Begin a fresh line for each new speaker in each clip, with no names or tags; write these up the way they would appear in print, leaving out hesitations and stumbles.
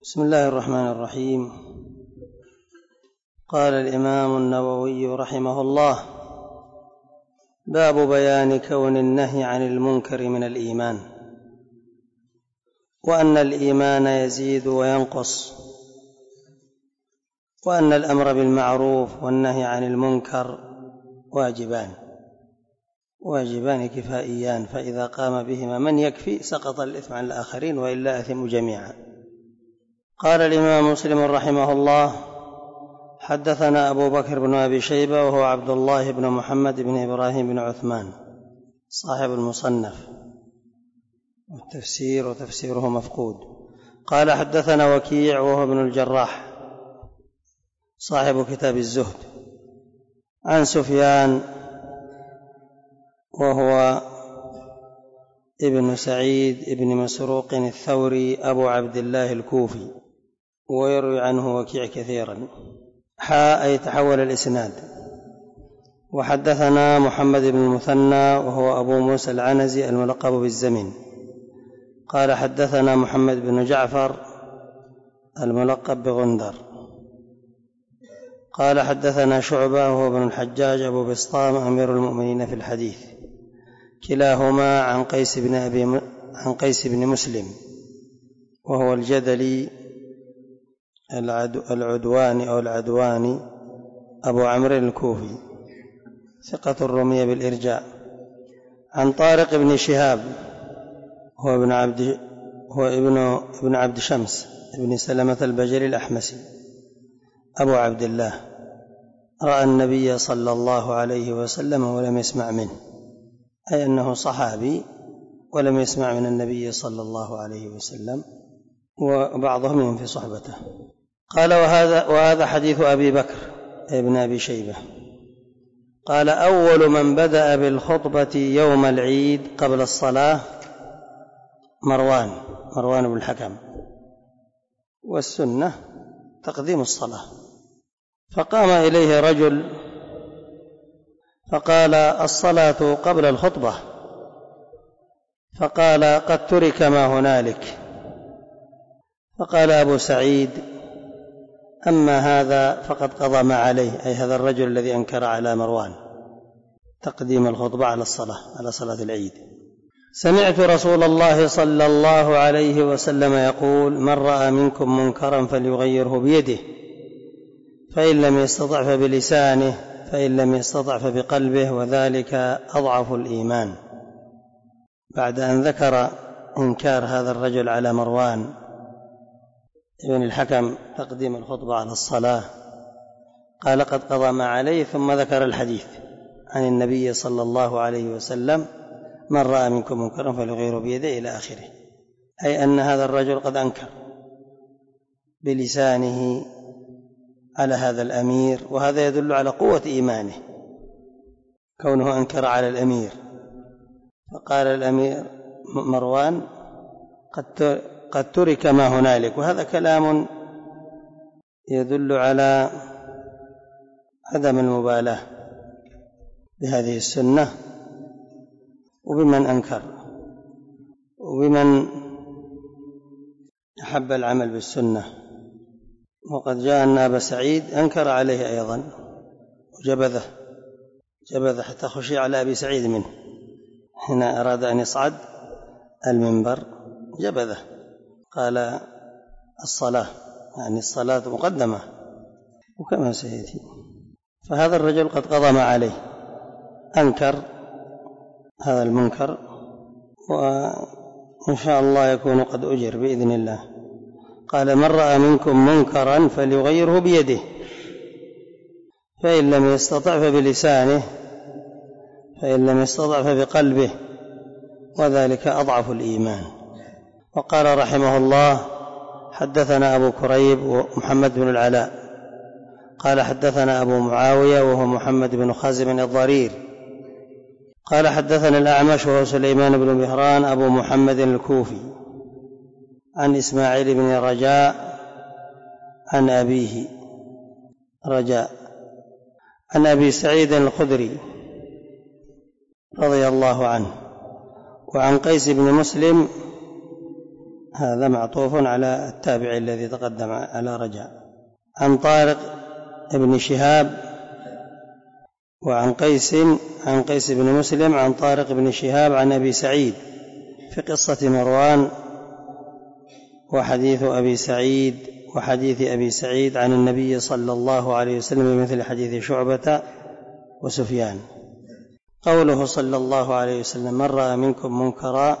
بسم الله الرحمن الرحيم. قال الإمام النووي رحمه الله: باب بيان كون النهي عن المنكر من الإيمان، وأن الإيمان يزيد وينقص، وأن الأمر بالمعروف والنهي عن المنكر واجبان كفائيان، فإذا قام بهما من يكفي سقط الإثم عن الآخرين وإلا أثموا جميعا. قال الإمام مسلم رحمه الله: حدثنا أبو بكر بن أبي شيبة وهو عبد الله بن محمد بن إبراهيم بن عثمان صاحب المصنف والتفسير وتفسيره مفقود. قال حدثنا وكيع وهو ابن الجراح صاحب كتاب الزهد عن سفيان وهو ابن سعيد ابن مسروق الثوري أبو عبد الله الكوفي، ويروي عنه وكيع كثيرا. أي تحول الإسناد. وحدثنا محمد بن المثنى وهو أبو موسى العنزي الملقب بالزمن. قال حدثنا محمد بن جعفر الملقب بغندر. قال حدثنا شعبة وهو ابن الحجاج أبو بسطام أمير المؤمنين في الحديث، كلاهما عن قيس بن مسلم وهو الجدلي العدواني أبو عمرو الكوفي ثقة رمية بالإرجاء. عن طارق بن شهاب هو ابن عبد شمس ابن سلمة البجلي الأحمسي أبو عبد الله، رأى النبي صلى الله عليه وسلم ولم يسمع منه، أي أنه صحابي ولم يسمع من النبي صلى الله عليه وسلم، وبعضهم ينفي صحبته. قال: وهذا حديث أبي بكر ابن أبي شيبة. قال: أول من بدأ بالخطبة يوم العيد قبل الصلاة مروان بن الحكم، والسنة تقديم الصلاة. فقام إليه رجل فقال: الصلاة قبل الخطبة. فقال: قد ترك ما هنالك. فقال أبو سعيد: أما هذا فقد قضى ما عليه، أي هذا الرجل الذي أنكر على مروان تقديم الخطبة على صلاة العيد. سمعت رسول الله صلى الله عليه وسلم يقول: من رأى منكم منكرا فليغيره بيده، فإن لم يستطع فبلسانه، فإن لم يستطع فبقلبه، وذلك أضعف الإيمان. بعد أن ذكر إنكار هذا الرجل على مروان ابن الحكم تقديم الخطبة على الصلاة، قال: قد قضى ما عليه، ثم ذكر الحديث عن النبي صلى الله عليه وسلم: من رأى منكم منكرا فليغيره بيده إلى آخره، أي أن هذا الرجل قد أنكر بلسانه على هذا الأمير، وهذا يدل على قوة إيمانه كونه أنكر على الأمير. فقال الأمير مروان: قد ترك ما هنالك، وهذا كلام يدل على عدم المبالاة بهذه السنة وبمن أنكر وبمن أحب العمل بالسنة. وقد جاء أن أبا سعيد أنكر عليه أيضا وجبذه حتى خشي على أبي سعيد منه، حين أراد أن يصعد المنبر جبذه، قال: الصلاة مقدمة، وكما سيأتي. فهذا الرجل قد قضى ما عليه، أنكر هذا المنكر، وإن شاء الله يكون قد أجر بإذن الله. قال: من رأى منكم منكرا فليغيره بيده، فإن لم يستطع فبلسانه، فإن لم يستطع فبقلبه، وذلك أضعف الإيمان. وقال رحمه الله: حدثنا أبو كريب ومحمد بن العلاء قال حدثنا أبو معاوية وهو محمد بن خازم الضرير قال حدثنا الأعمش وهو سليمان بن مهران أبو محمد الكوفي عن إسماعيل بن رجاء عن أبيه رجاء عن أبي سعيد الخدري رضي الله عنه، وعن قيس بن مسلم هذا معطوف على التابع الذي تقدم على رجاء. عن طارق بن شهاب وعن قيس بن مسلم عن طارق بن شهاب عن أبي سعيد في قصة مروان وحديث أبي سعيد عن النبي صلى الله عليه وسلم مثل حديث شعبة وسفيان. قوله صلى الله عليه وسلم من رأى منكم منكرا،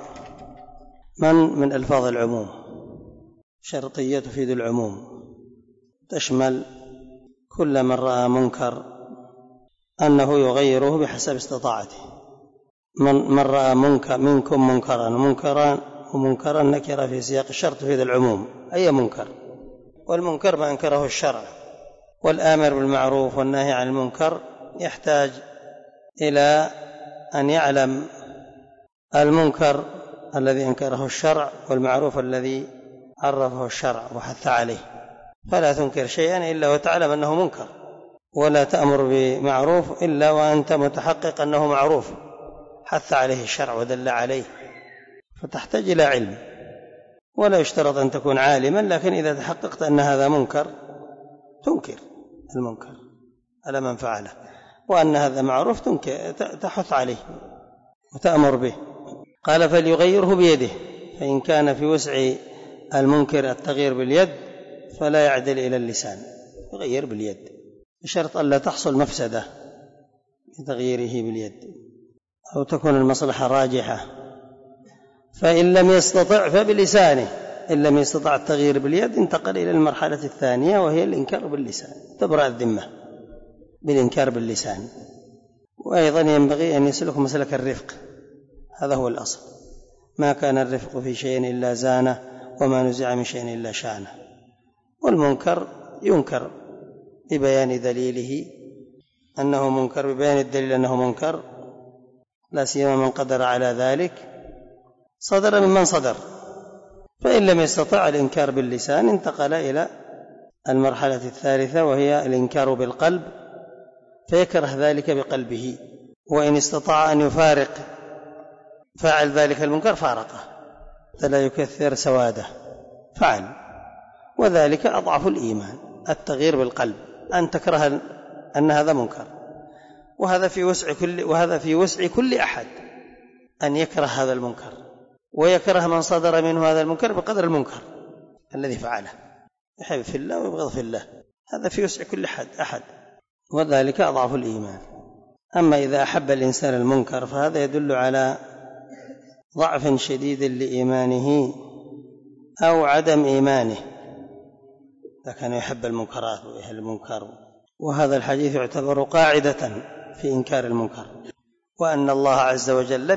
من ألفاظ العموم، شرطية تفيد العموم، تشمل كل من رأى منكر أنه يغيره بحسب استطاعته. من رأى منكم منكرا نكر في سياق الشرط تفيد العموم، أي منكر، والمنكر ما أنكره الشرع، والآمر بالمعروف والناهي عن المنكر يحتاج إلى أن يعلم المنكر الذي أنكره الشرع والمعروف الذي عرفه الشرع وحث عليه. فلا تنكر شيئا إلا وتعلم أنه منكر، ولا تأمر بمعروف إلا وأنت متحقق أنه معروف حث عليه الشرع ودل عليه، فتحتاج إلى علم. ولا يشترط أن تكون عالما، لكن إذا تحققت أن هذا منكر تنكر المنكر على من فعله، وأن هذا معروف تحث عليه وتأمر به. قال فليغيره بيده، فإن كان في وسع المنكر التغيير باليد فلا يعدل إلى اللسان، يغير باليد بشرط أن لا تحصل مفسدة بتغييره باليد أو تكون المصلحة راجحة. فإن لم يستطع فبلسانه، إن لم يستطع التغيير باليد انتقل إلى المرحلة الثانية وهي الإنكار باللسان، تبرأ الذمة بالإنكار باللسان. وأيضا ينبغي أن يسلك مسلك الرفق، هذا هو الأصل، ما كان الرفق في شيء إلا زانه وما نزع من شيء إلا شانه. والمنكر ينكر ببيان دليله أنه منكر، ببيان الدليل أنه منكر، لا سيما من قدر على ذلك صدر ممن صدر. فإن لم يستطع الإنكار باللسان انتقل إلى المرحلة الثالثة وهي الإنكار بالقلب، فيكره ذلك بقلبه، وإن استطاع أن يفارق فاعل ذلك المنكر فارقه، فلا يكثر سواده، فعل. وذلك أضعف الإيمان، التغيير بالقلب، أن تكره أن هذا منكر. وهذا في وسع كل أحد أن يكره هذا المنكر، ويكره من صدر منه هذا المنكر بقدر المنكر الذي فعله، يحب في الله ويبغض في الله، هذا في وسع كل أحد، وذلك أضعف الإيمان. أما إذا أحب الإنسان المنكر فهذا يدل على ضعف شديد لإيمانه أو عدم إيمانه، إذا كان يحب المنكرات ويهل المنكر. وهذا الحديث يعتبر قاعدة في إنكار المنكر، وأن الله عز وجل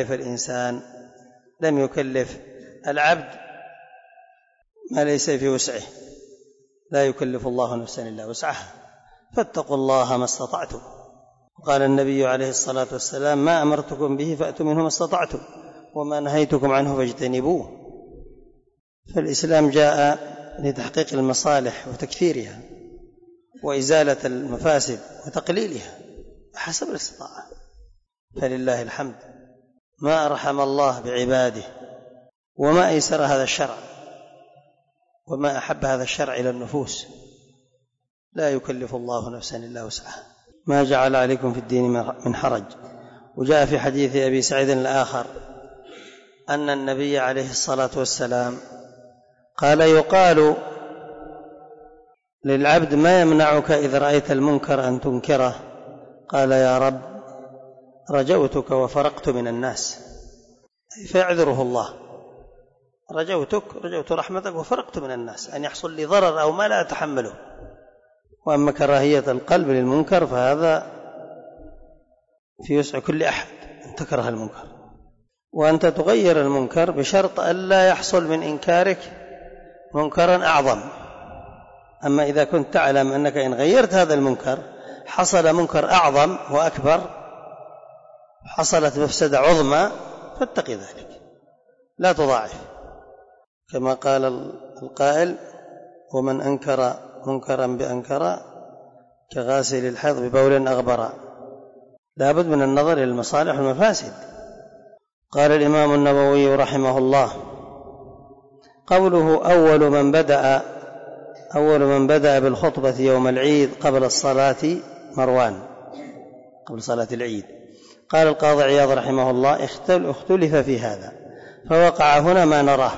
لم يكلف العبد ما ليس في وسعه، لا يكلف الله نفسا إلا وسعها، فاتقوا الله ما استطعتم. وقال النبي عليه الصلاة والسلام ما أمرتكم به فأتوا منه ما استطعتم وما نهيتكم عنه فاجتنبوه. فالإسلام جاء لتحقيق المصالح وتكثيرها وإزالة المفاسد وتقليلها حسب الاستطاعة. فلله الحمد، ما أرحم الله بعباده وما أيسر هذا الشرع وما أحب هذا الشرع إلى النفوس. لا يكلف الله نفسا إلا وسعها، ما جعل عليكم في الدين من حرج. وجاء في حديث أبي سعيد الآخر أن النبي عليه الصلاة والسلام قال يقال للعبد ما يمنعك إذا رأيت المنكر أن تنكره؟ قال يا رب رجوتك وفرقت من الناس، فيعذره الله، رجوت رحمتك وفرقت من الناس، أن يحصل لي ضرر أو ما لا أتحمله. وأما كراهية القلب للمنكر فهذا في وسع كل أحد أن تكره المنكر، وأنت تغير المنكر بشرط ألا يحصل من إنكارك منكرا أعظم. أما إذا كنت تعلم أنك إن غيرت هذا المنكر حصل منكر أعظم وأكبر، حصلت مفسدة عظمى، فاتقي ذلك، لا تضاعف. كما قال القائل ومن أنكر منكرا بأنكر كغاسل الحيض ببول أغبر. لا بد من النظر إلى المصالح والمفاسد. قال الإمام النووي رحمه الله قوله أول من بدأ بالخطبة يوم العيد قبل الصلاة مروان، قبل صلاة العيد. قال القاضي عياض رحمه الله: اختلف في هذا، فوقع هنا ما نراه،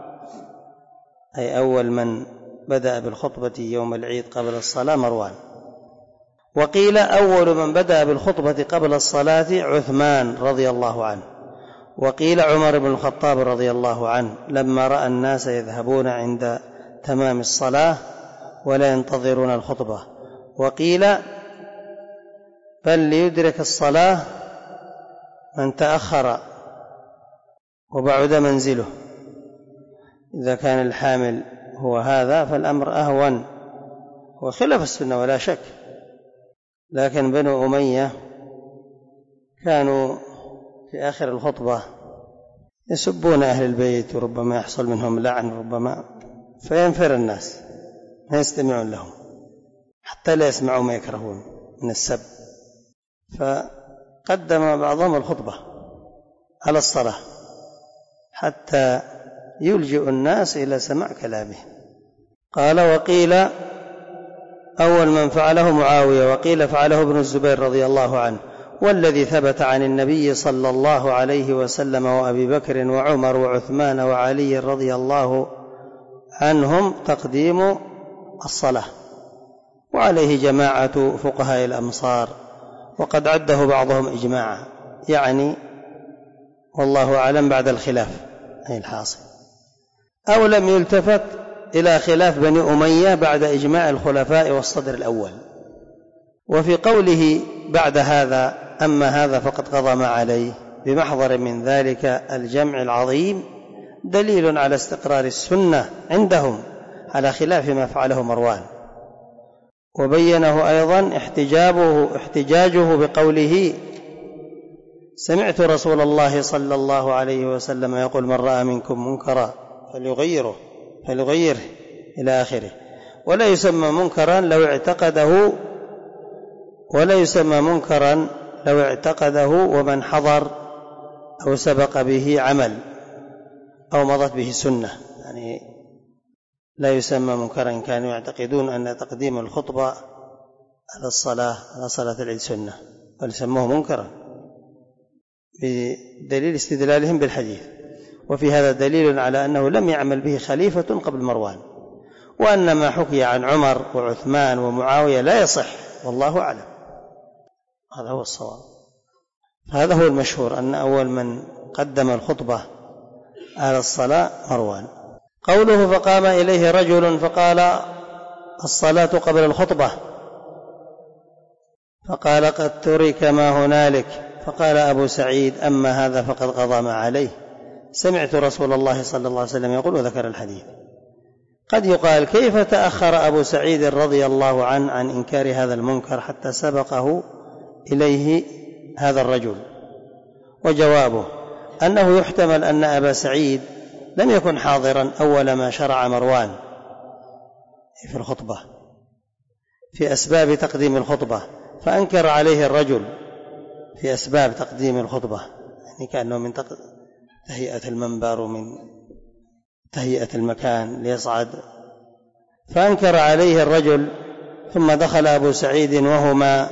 أي أول من بدأ بالخطبة يوم العيد قبل الصلاة مروان. وقيل أول من بدأ بالخطبة قبل الصلاة عثمان رضي الله عنه. وقيل عمر بن الخطاب رضي الله عنه لما رأى الناس يذهبون عند تمام الصلاة ولا ينتظرون الخطبة. وقيل بل ليدرك الصلاة من تأخر وبعد منزله. إذا كان الحامل هو هذا فالأمر أهون وخلاف السنة ولا شك، لكن بنو أمية كانوا في آخر الخطبة يسبون أهل البيت وربما يحصل منهم لعن، ربما فينفر الناس ما يستمعون لهم حتى لا يسمعوا ما يكرهون من السب، فقدم بعضهم الخطبة على الصلاة حتى يلجئ الناس إلى سماع كلامه. قال: وقيل أول من فعله معاوية، وقيل فعله ابن الزبير رضي الله عنه. والذي ثبت عن النبي صلى الله عليه وسلم وأبي بكر وعمر وعثمان وعلي رضي الله عنهم تقديم الصلاة، وعليه جماعة فقهاء الأمصار، وقد عده بعضهم إجماعا، يعني والله أعلم بعد الخلاف أي الحاصل، أو لم يلتفت إلى خلاف بني أمية بعد إجماع الخلفاء والصدر الأول. وفي قوله بعد هذا: أما هذا فقد قضى ما عليه، بمحضر من ذلك الجمع العظيم دليل على استقرار السنة عندهم على خلاف ما فعله مروان. وبينه أيضا احتجاجه بقوله: سمعت رسول الله صلى الله عليه وسلم يقول: من رأى منكم منكرا فليغيره إلى آخره. ولا يسمى منكرا لو اعتقده ومن حضر أو سبق به عمل أو مضت به سنة، يعني لا يسمى منكرا إن كانوا يعتقدون أن تقديم الخطبة على صلاة العيد سنة، بل يسموه منكرا بدليل استدلالهم بالحديث. وفي هذا دليل على أنه لم يعمل به خليفة قبل مروان، وأن ما حكي عن عمر وعثمان ومعاوية لا يصح، والله أعلم. هذا هو الصواب، هذا هو المشهور، أن أول من قدم الخطبة على الصلاة مروان. قوله: فقام إليه رجل فقال: الصلاة قبل الخطبة، فقال: قد ترك ما هنالك. فقال أبو سعيد: أما هذا فقد قضى ما عليه، سمعت رسول الله صلى الله عليه وسلم يقول، وذكر الحديث. قد يقال: كيف تأخر أبو سعيد رضي الله عنه عن إنكار هذا المنكر حتى سبقه إليه هذا الرجل؟ وجوابه أنه يحتمل أن أبا سعيد لم يكن حاضرا أول ما شرع مروان في الخطبة في أسباب تقديم الخطبة، فأنكر عليه الرجل في أسباب تقديم الخطبة، يعني كأنه من تهيئة المنبر ومن تهيئة المكان ليصعد، فأنكر عليه الرجل، ثم دخل أبو سعيد وهما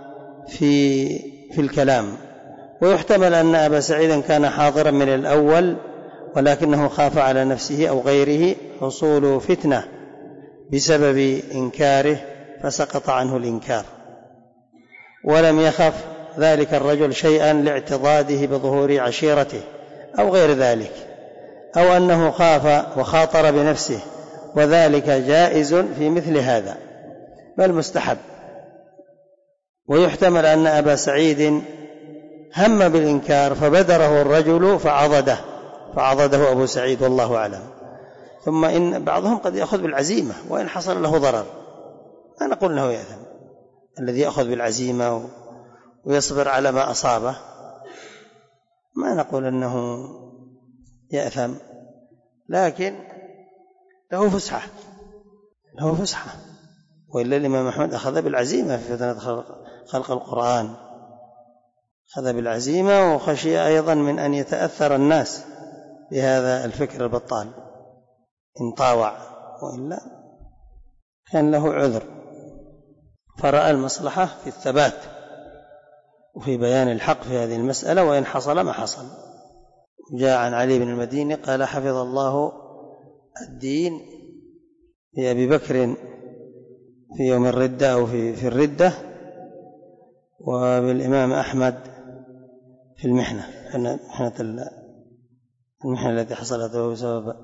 في الكلام. ويحتمل أن أبا سعيد كان حاضرا من الأول، ولكنه خاف على نفسه أو غيره حصول فتنة بسبب إنكاره فسقط عنه الإنكار، ولم يخف ذلك الرجل شيئا لاعتضاده بظهور عشيرته أو غير ذلك، أو أنه خاف وخاطر بنفسه، وذلك جائز في مثل هذا بل مستحب. ويحتمل أن أبا سعيد هم بالإنكار فبدره الرجل فعضده أبو سعيد، والله أعلم. ثم إن بعضهم قد يأخذ بالعزيمة وإن حصل له ضرر، ما نقول أنه يأثم. الذي يأخذ بالعزيمة ويصبر على ما أصابه ما نقول أنه يأثم، لكن له فسحة. وإلا الإمام أحمد أخذ بالعزيمة في فتنة خلق القرآن، أخذ بالعزيمة، وخشي أيضا من أن يتأثر الناس بهذا الفكر البطال. إن طاوع، وإلا كان له عذر، فرأى المصلحة في الثبات وفي بيان الحق في هذه المسألة، وإن حصل ما حصل. جاء عن علي بن المديني قال: حفظ الله الدين في أبي بكر في يوم الردة أو في الردة، وبالإمام أحمد في المحنة التي حصلت له بسبب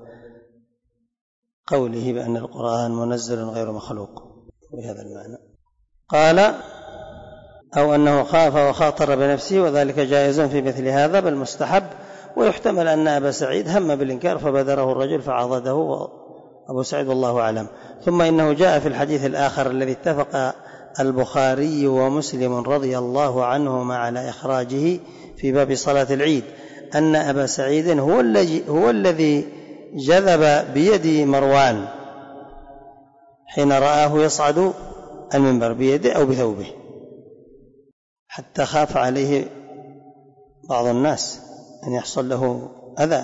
قوله بأن القرآن منزل غير مخلوق، بهذا المعنى. قال: أو أنه خاف وخاطر بنفسه، وذلك جائز في مثل هذا بل مستحب. ويحتمل أن أبا سعيد هم بالإنكار فبادره الرجل فعضده أبو سعيد والله أعلم. ثم إنه جاء في الحديث الآخر الذي اتفق البخاري ومسلم رضي الله عنهما على إخراجه في باب صلاة العيد أن أبا سعيد هو الذي جذب بيد مروان حين رآه يصعد المنبر بيده أو بثوبه، حتى خاف عليه بعض الناس أن يحصل له أذى.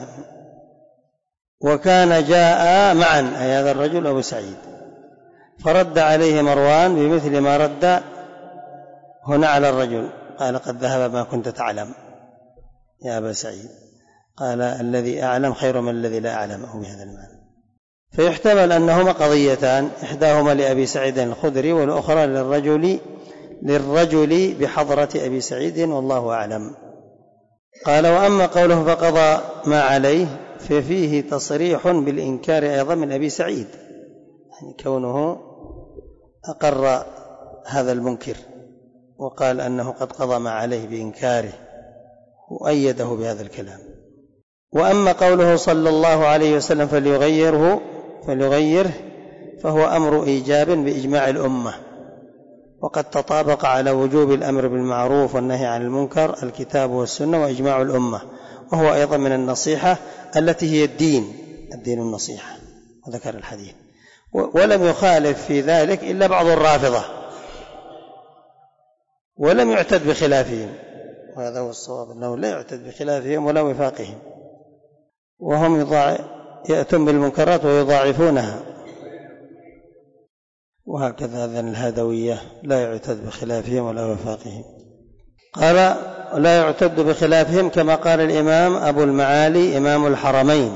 وكان جاء معا أي هذا الرجل أبو سعيد، فرد عليه مروان بمثل ما رد هنا على الرجل، قال: قد ذهب ما كنت تعلم يا أبا سعيد. قال: الذي أعلم خير من الذي لا أعلمه، بهذا المعنى. فيحتمل أنهما قضيتان، إحداهما لأبي سعيد الخدري والأخرى للرجل بحضرة أبي سعيد والله أعلم. قال: وأما قوله فقضى ما عليه ففيه تصريح بالإنكار أيضا من أبي سعيد، يعني كونه أقر هذا المنكر وقال أنه قد قضى ما عليه بإنكاره وأيده بهذا الكلام. وأما قوله صلى الله عليه وسلم فليغيره فهو أمر إيجاب بإجماع الأمة، وقد تطابق على وجوب الأمر بالمعروف والنهي عن المنكر الكتاب والسنة وإجماع الأمة، وهو أيضا من النصيحة التي هي الدين النصيحة، وذكر الحديث. ولم يخالف في ذلك إلا بعض الرافضة، ولم يعتد بخلافهم، وهذا هو الصواب، أنه لا يعتد بخلافهم ولا وفاقهم، وهم يأتون بالمنكرات ويضاعفونها، وهكذا أذن الهادوية لا يعتد بخلافهم ولا وفاقهم. قال: لا يعتد بخلافهم، كما قال الإمام أبو المعالي إمام الحرمين: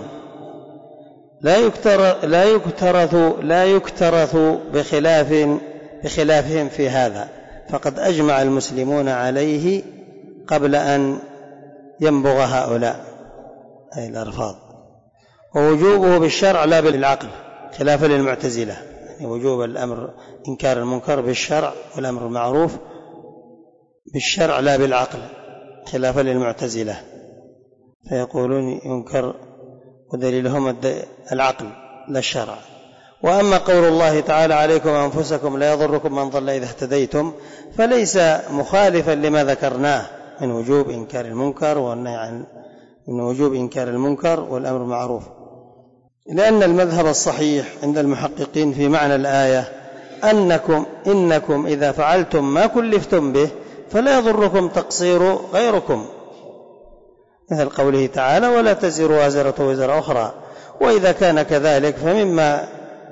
لا يكترث بخلافهم في هذا، فقد أجمع المسلمون عليه قبل أن ينبغ هؤلاء أي الأرفاض، ووجوبه بالشرع لا بالعقل، خلافا للمعتزلة، يعني وجوب الأمر إنكار المنكر بالشرع والأمر المعروف بالشرع لا بالعقل، خلافا للمعتزلة، فيقولون ينكر ودليلهم العقل لا الشرع. وأما قول الله تعالى: عليكم أنفسكم لا يضركم من ضل إذا اهتديتم، فليس مخالفا لما ذكرناه من وجوب إنكار المنكر والنهي عن من وجوب إنكار المنكر والأمر المعروف، لأن المذهب الصحيح عند المحققين في معنى الآية إنكم إذا فعلتم ما كلفتم به فلا يضركم تقصير غيركم، مثل قوله تعالى: ولا تزر وازرة وزر أخرى. وإذا كان كذلك فمما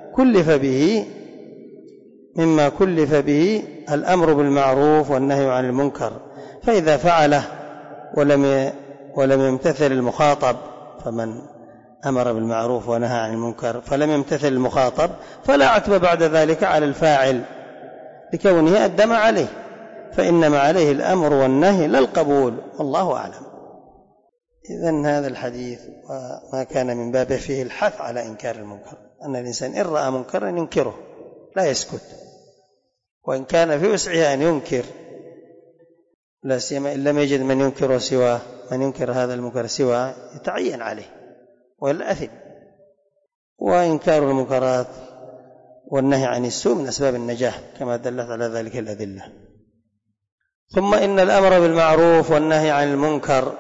كلف به الأمر بالمعروف والنهي عن المنكر، فإذا فعله ولم يمتثل المخاطب، فمن أمر بالمعروف ونهى عن المنكر فلم يمتثل المخاطب فلا عتب بعد ذلك على الفاعل لكونه أدى ما عليه، فإنما عليه الأمر والنهي لا القبول، والله أعلم. إذن هذا الحديث وما كان من بابه فيه الحث على إنكار المنكر، أن الإنسان إن رأى منكرا ينكره لا يسكت، وإن كان في وسعه أن ينكر، لا سيما إن لم يجد من ينكر هذا المنكر سواه يتعين عليه ولا أثم. وإنكار المنكرات والنهي عن السوء من أسباب النجاة كما دلت على ذلك الأدلة. ثم إن الأمر بالمعروف والنهي عن المنكر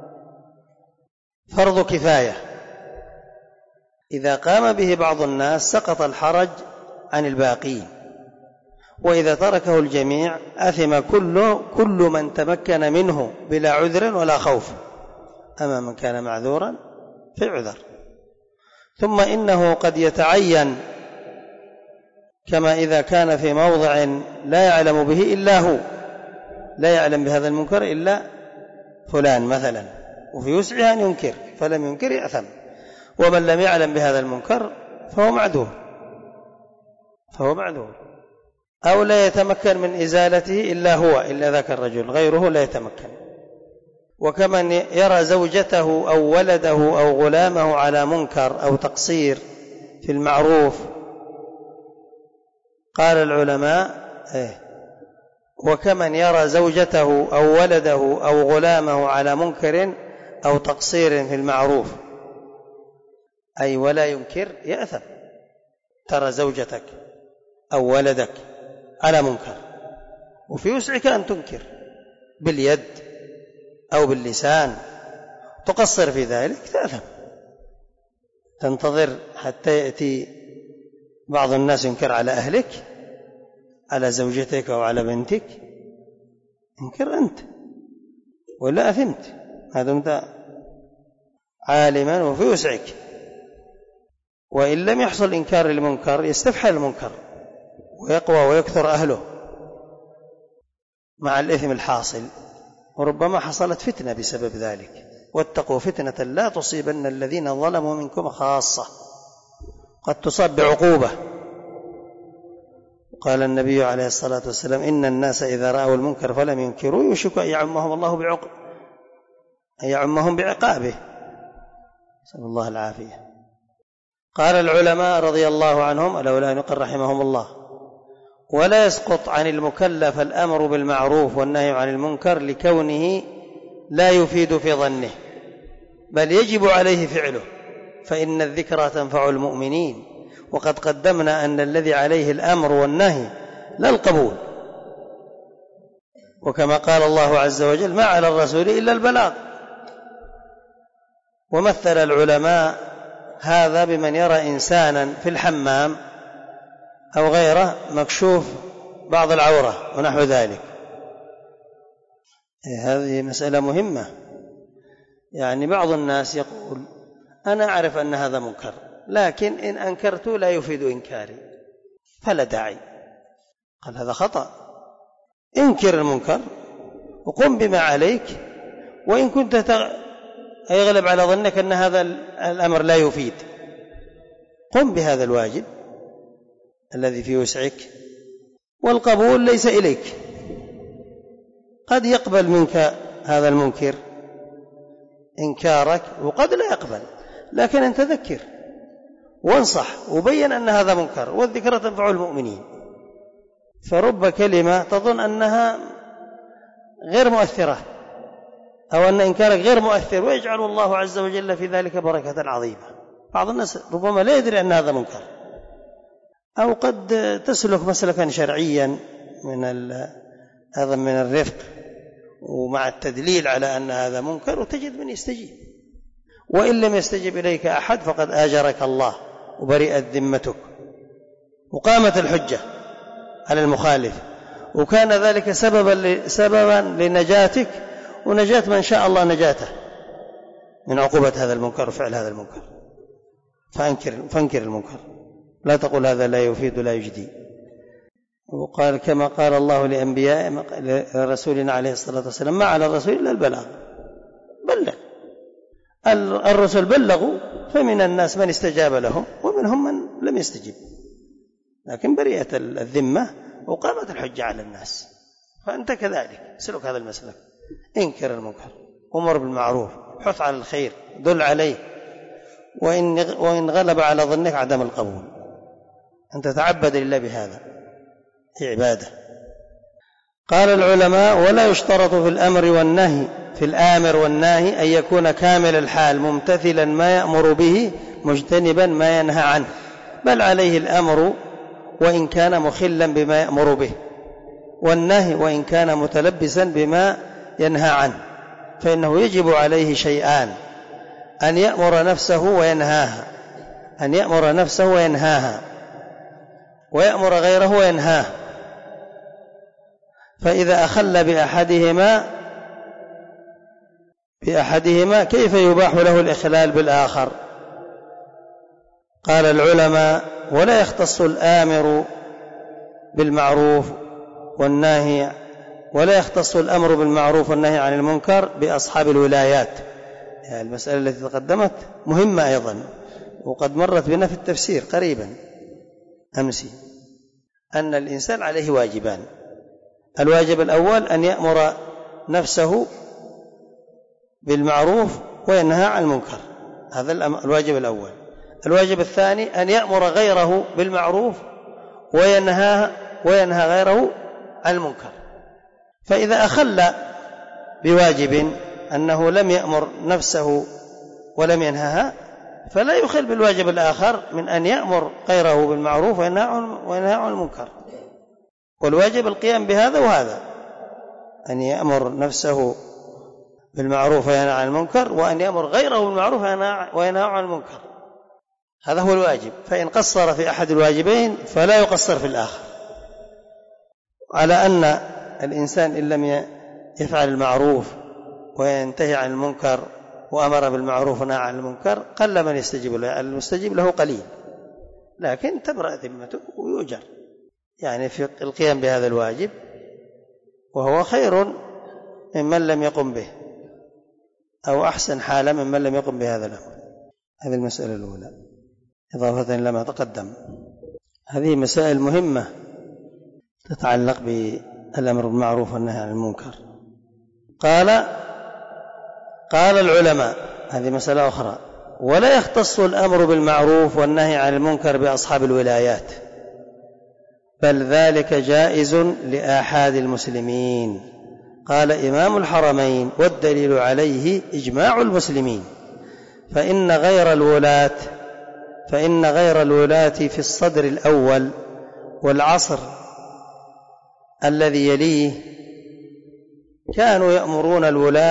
فرض كفاية، إذا قام به بعض الناس سقط الحرج عن الباقين، وإذا تركه الجميع أثم كل من تمكن منه بلا عذر ولا خوف، أما من كان معذورا في عذر. ثم إنه قد يتعين، كما إذا كان في موضع لا يعلم به إلا هو، لا يعلم بهذا المنكر إلا فلان مثلا، وفي وسعه أن ينكر، فلم ينكر يأثم. ومن لم يعلم بهذا المنكر فهو معذور، أو لا يتمكن من إزالته إلا هو، إلا ذاك الرجل، غيره لا يتمكن. وكمن يرى زوجته أو ولده أو غلامه على منكر أو تقصير في المعروف، قال العلماء وكمن يرى زوجته أو ولده أو غلامه على منكر أو تقصير في المعروف، أي ولا ينكر يأثم. ترى زوجتك أو ولدك على منكر وفي وسعك أن تنكر باليد أو باللسان، تقصر في ذلك تأثم. تنتظر حتى يأتي بعض الناس ينكر على أهلك، على زوجتك أو على بنتك، انكر أنت ولا أثمت ما دمت عالما وفي وسعك. وإن لم يحصل إنكار المنكر يستفحل المنكر ويقوى ويكثر أهله مع الإثم الحاصل، وربما حصلت فتنة بسبب ذلك. واتقوا فتنة لا تصيبن الذين ظلموا منكم خاصة، قد تصاب بعقوبة. قال النبي عليه الصلاة والسلام: إن الناس إذا رأوا المنكر فلم ينكروا يوشك أن يعمهم الله بعقابه، نسأل الله العافية. قال العلماء رضي الله عنهم لولا نقل رحمهم الله: ولا يسقط عن المكلف الأمر بالمعروف والنهي عن المنكر لكونه لا يفيد في ظنه، بل يجب عليه فعله، فإن الذكرى تنفع المؤمنين. وقد قدمنا أن الذي عليه الأمر والنهي لا القبول، وكما قال الله عز وجل: ما على الرسول إلا البلاغ. ومثل العلماء هذا بمن يرى إنسانا في الحمام أو غيره مكشوف بعض العورة ونحو ذلك. هذه مسألة مهمة. يعني بعض الناس يقول: أنا أعرف أن هذا منكر، لكن إن أنكرت لا يفيد إنكاري فلا داعي. قال هذا خطأ. انكر المنكر وقم بما عليك، وإن كنت يغلب على ظنك أن هذا الأمر لا يفيد، قم بهذا الواجب الذي في وسعك، والقبول ليس إليك. قد يقبل منك هذا المنكر إنكارك وقد لا يقبل، لكن أنت ذكر وانصح وبين أن هذا منكر، والذكرى تنفع المؤمنين. فرب كلمة تظن أنها غير مؤثرة أو أن إنكارك غير مؤثر، ويجعل الله عز وجل في ذلك بركة عظيمة. بعض الناس ربما لا يدري أن هذا منكر، أو قد تسلك مسلكا شرعيا من الرفق ومع التدليل على أن هذا منكر، وتجد من يستجيب. وإن لم يستجب إليك أحد فقد آجرك الله وبرئت ذمتك، وقامت الحجة على المخالف، وكان ذلك سببا لنجاتك ونجاة من شاء الله نجاته من عقوبة هذا المنكر وفعل هذا المنكر. فانكر المنكر، لا تقول هذا لا يفيد ولا يجدي. وقال كما قال الله لأنبياء لرسولنا عليه الصلاة والسلام: ما على الرسول إلا البلاغ. بلغ. الرسل بلغوا، فمن الناس من استجاب لهم ومنهم من لم يستجب، لكن برئت الذمة وقامت الحجة على الناس. فأنت كذلك سلك هذا المسلك، انكر المنكر، أمر بالمعروف، حث على الخير، دل عليه، وإن غلب على ظنك عدم القبول أن تتعبد لله بهذا، هي عبادة. قال العلماء: ولا يشترط في الآمر والناهي أن يكون كامل الحال ممتثلا ما يأمر به مجتنبا ما ينهى عنه، بل عليه الأمر وإن كان مخلا بما يأمر به، والنهي وإن كان متلبسا بما ينهى عنه، فإنه يجب عليه شيئان: أن يأمر نفسه وينهاها، ويأمر غيره وينهاه. فإذا أخل بأحدهما كيف يباح له الإخلال بالآخر؟ قال العلماء: ولا يختص الآمر بالمعروف والنهي ولا يختص الأمر بالمعروف والنهي عن المنكر بأصحاب الولايات. يعني المسألة التي تقدمت مهمة أيضا، وقد مرت بنا في التفسير قريبا أمس، أن الإنسان عليه واجبان: الواجب الأول أن يأمر نفسه بالمعروف وينهى عن المنكر، هذا الواجب الأول. الواجب الثاني أن يأمر غيره بالمعروف وينهى غيره عن المنكر. فإذا أخل بواجب أنه لم يأمر نفسه ولم ينهها، فلا يخل بالواجب الآخر من أن يأمر غيره بالمعروف وينهى عن المنكر. والواجب القيام بهذا وهذا، أن يأمر نفسه بالمعروف وينهى عن المنكر، وأن يأمر غيره بالمعروف وينهى عن المنكر، هذا هو الواجب. فإن قصر في أحد الواجبين فلا يقصر في الآخر، على أن الإنسان إن لم يفعل المعروف وينتهي عن المنكر وأمر بالمعروف ونهى عن المنكر قل من يستجيب له، المستجيب له قليل، لكن تبرأ ذمته ويؤجر يعني في القيام بهذا الواجب، وهو خير ممن لم يقم به، أو أحسن حالا ممن لم يقم بهذا الأمر. هذه المسألة الأولى إضافة إلى ما تقدم. هذه مسائل مهمة تتعلق بالأمر بالمعروف والنهي عن المنكر. قال العلماء، هذه مسألة أخرى: ولا يختص الأمر بالمعروف والنهي عن المنكر بأصحاب الولايات، بل ذلك جائز لآحاد المسلمين. قال إمام الحرمين: والدليل عليه إجماع المسلمين، فإن غير الولاة في الصدر الأول والعصر الذي يليه كانوا يأمرون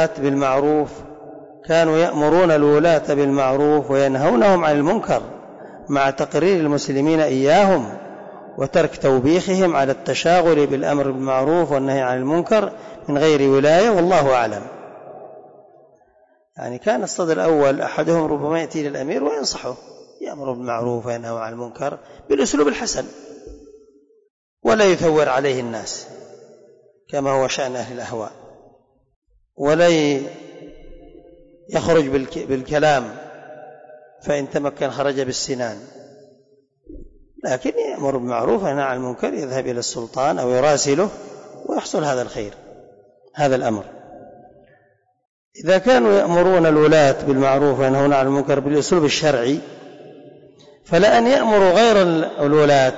الولاة بالمعروف وينهونهم عن المنكر، مع تقرير المسلمين إياهم وترك توبيخهم على التشاغل بالأمر بالمعروف والنهي عن المنكر من غير ولاية، والله أعلم. يعني كان الصدر الأول أحدهم ربما يأتي للأمير وينصحه، يأمر بالمعروف وينهى عن المنكر بالأسلوب الحسن، ولا يثور عليه الناس كما هو شأن أهل الأهواء، ولا يخرج بالكلام فإن تمكن خرج بالسنان، لكن يأمر بالمعروف وينهى عن المنكر، يذهب إلى السلطان أو يراسله ويحصل هذا الخير، هذا الأمر. إذا كانوا يأمرون الولاة بالمعروف وينهون عن المنكر بالأسلوب الشرعي، فلا أن يأمروا غير الولاة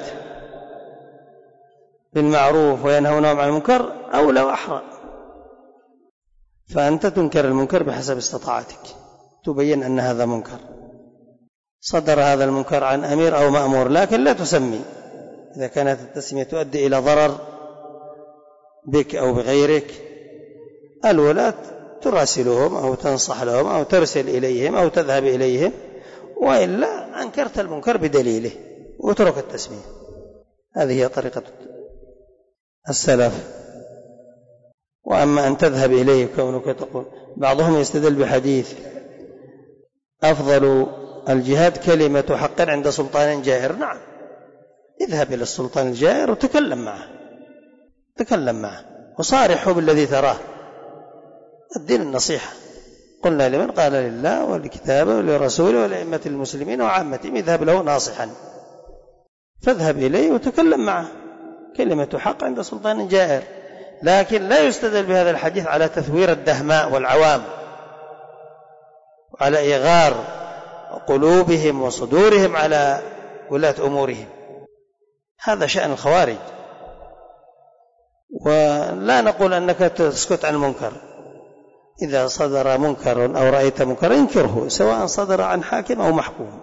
بالمعروف وينهونهم عن المنكر أولى وأحرى. فأنت تنكر المنكر بحسب استطاعتك، تبين أن هذا منكر، صدر هذا المنكر عن أمير أو مأمور، لكن لا تسمي. إذا كانت التسمية تؤدي إلى ضرر بك أو بغيرك، الولاة تراسلهم أو تنصح لهم أو ترسل إليهم أو تذهب إليهم، وإلا أنكرت المنكر بدليله وترك التسمية. هذه هي طريقة السلف. وأما أن تذهب إليه كونك تقول، بعضهم يستدل بحديث: أفضل الجهاد كلمة حق عند سلطان جائر. نعم، اذهب إلى السلطان الجائر وتكلم معه وصارحه بالذي تراه، الدين النصيحة. قلنا لمن؟ قال لله ولكتابه ولرسوله ولأئمة المسلمين وعامتهم، اذهب له ناصحا، فاذهب إليه وتكلم معه، كلمة حق عند سلطان جائر. لكن لا يستدل بهذا الحديث على تثوير الدهماء والعوام وعلى إغار قلوبهم وصدورهم على ولاة أمورهم، هذا شأن الخوارج. ولا نقول أنك تسكت عن المنكر، إذا صدر منكر أو رأيت منكر انكره، سواء صدر عن حاكم أو محكوم،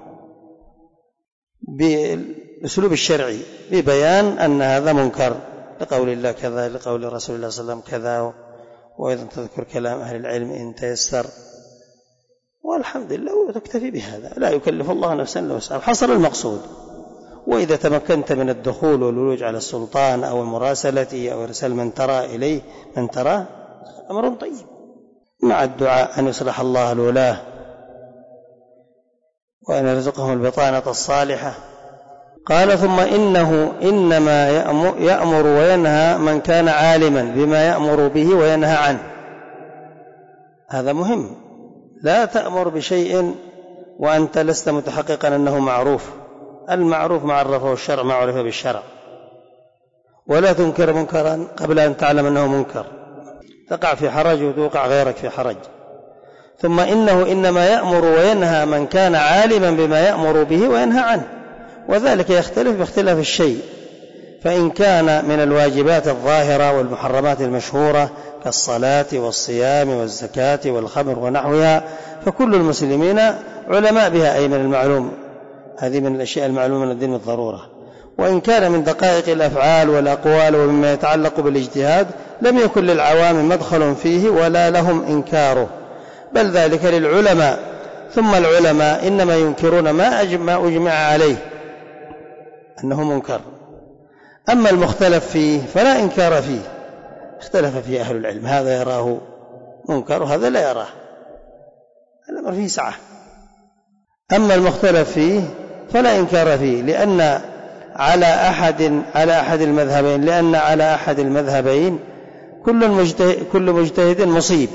بالأسلوب الشرعي، ببيان أن هذا منكر، لقول الله كذا، لقول رسول الله صلى الله عليه وسلم كذا، وأيضا تذكر كلام أهل العلم إن تيسر، والحمد لله، وتكتفي بهذا. لا يكلف الله نفسا إلا وسعها، حصل المقصود. وإذا تمكنت من الدخول والولوج على السلطان أو المراسلة أو إرسال من ترى إليه من تراه، أمر طيب، مع الدعاء أن يصلح الله الولاة وأن يرزقهم البطانة الصالحة. قال ثم إنه إنما يأمر وينهى من كان عالما بما يأمر به وينهى عنه. هذا مهم، لا تأمر بشيء وأنت لست متحققا أنه معروف. المعروف ما عرفه الشرع ما عرف بالشرع، ولا تنكر منكرا قبل أن تعلم أنه منكر، تقع في حرج وتوقع غيرك في حرج. ثم إنه إنما يأمر وينهى من كان عالما بما يأمر به وينهى عنه، وذلك يختلف باختلاف الشيء، فإن كان من الواجبات الظاهرة والمحرمات المشهورة كالصلاة والصيام والزكاة والخمر ونحوها فكل المسلمين علماء بها، أي من المعلوم، هذه من الأشياء المعلومة من الدين بالضرورة. وإن كان من دقائق الأفعال والأقوال ومما يتعلق بالاجتهاد لم يكن للعوام مدخل فيه ولا لهم إنكاره، بل ذلك للعلماء. ثم العلماء إنما ينكرون ما أجمع عليه أنه منكر. أما المختلف فيه فلا إنكار فيه، اختلف فيه أهل العلم، هذا يراه منكر وهذا لا يراه، الأمر فيه سعة. أما المختلف فيه فلا إنكار فيه، لأن على أحد المذهبين، لأن على أحد المذهبين كل مجتهد مصيب،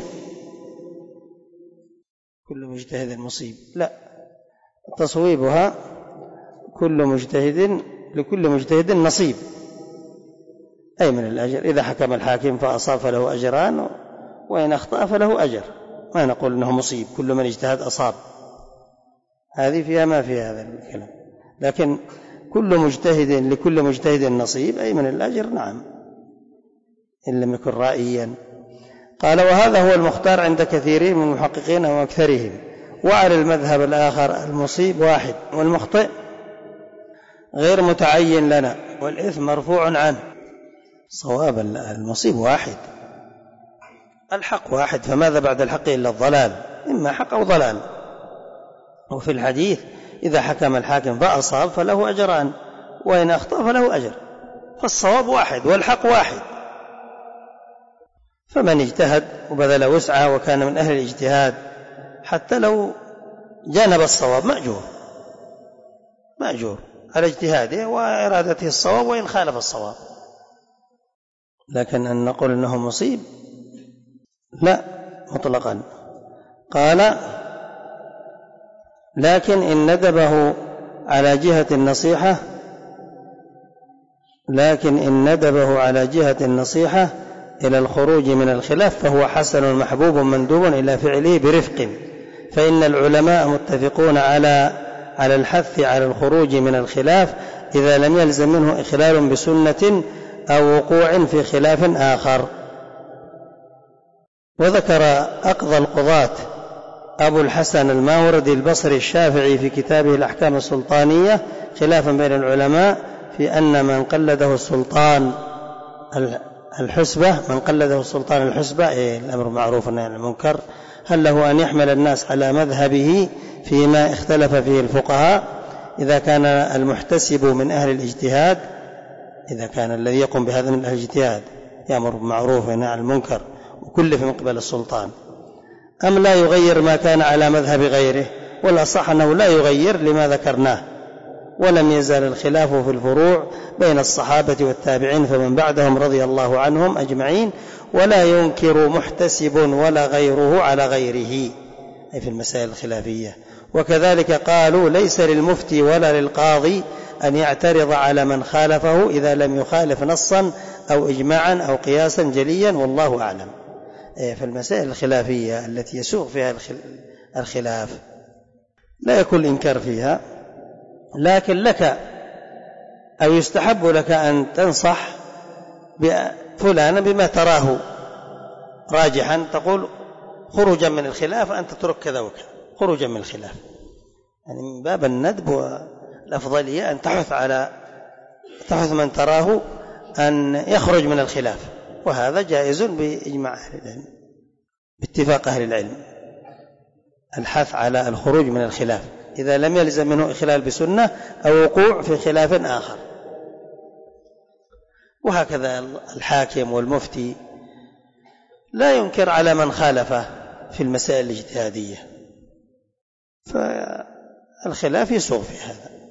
كل مجتهد مصيب، لا، تصويبها لكل مجتهد نصيب، أي من الأجر. إذا حكم الحاكم فأصاب فله أجران، وإن أخطأ فله أجر، ما نقول أنه مصيب، كل من اجتهد أصاب، هذه فيها ما في هذا الكلام، لكن لكل مجتهد نصيب، أي من الأجر، نعم، إن لم يكن رائيا. قال وهذا هو المختار عند كثيرين من المحققين وأكثرهم. وعلى المذهب الآخر المصيب واحد والمخطئ غير متعين لنا والإثم مرفوع عنه. صواب المصيب واحد، الحق واحد، فماذا بعد الحق إلا الضلال، إما حق أو ضلال. وفي الحديث إذا حكم الحاكم فأصاب فله أجران، وإن أخطأ فله أجر، فالصواب واحد والحق واحد. فمن اجتهد وبذل وسعه وكان من أهل الاجتهاد حتى لو جانب الصواب مأجور على اجتهاده وإرادته الصواب وإن خالف الصواب. لكن أن نقول إنه مصيب لا، مطلقا. قال لكن إن ندبه على جهة النصيحة إلى الخروج من الخلاف فهو حسن محبوب مندوب إلى فعله برفق، فإن العلماء متفقون على الحث على الخروج من الخلاف إذا لم يلزم منه إخلال بسنة أو وقوع في خلاف آخر. وذكر أقضى القضاة أبو الحسن الماوردي البصري الشافعي في كتابه الأحكام السلطانية خلافا بين العلماء في أن من قلده السلطان الحسبة الأمر معروف والنهي عن المنكر، هل له أن يحمل الناس على مذهبه فيما اختلف فيه الفقهاء إذا كان المحتسب من أهل الاجتهاد، إذا كان الذي يقوم بهذا من أهل الاجتهاد يأمر بالمعروف وينهى عن المنكر وكلف من قبل السلطان، أم لا يغير ما كان على مذهب غيره؟ والأصح أنه لا يغير لما ذكرناه. ولم يزال الخلاف في الفروع بين الصحابة والتابعين فمن بعدهم رضي الله عنهم أجمعين، ولا ينكر محتسب ولا غيره على غيره، أي في المسائل الخلافية. وكذلك قالوا ليس للمفتي ولا للقاضي أن يعترض على من خالفه إذا لم يخالف نصا أو إجماعا أو قياسا جليا، والله أعلم. في المسائل الخلافية التي يسوغ فيها الخلاف لا يكون الإنكار فيها، لكن لك أو يستحب لك أن تنصح فلانا بما تراه راجحا، تقول خروجا من الخلاف أن تترك كذا وكذا، خروجا من الخلاف، يعني من باب الندب والأفضلية أن تحث من تراه أن يخرج من الخلاف، وهذا جائز بإجماع أهل العلم، باتفاق أهل العلم، الحث على الخروج من الخلاف إذا لم يلزم منه إخلال بسنة أو وقوع في خلاف آخر. وهكذا الحاكم والمفتي لا ينكر على من خالفه في المسائل الاجتهادية، الخلاف يسوغ في هذا.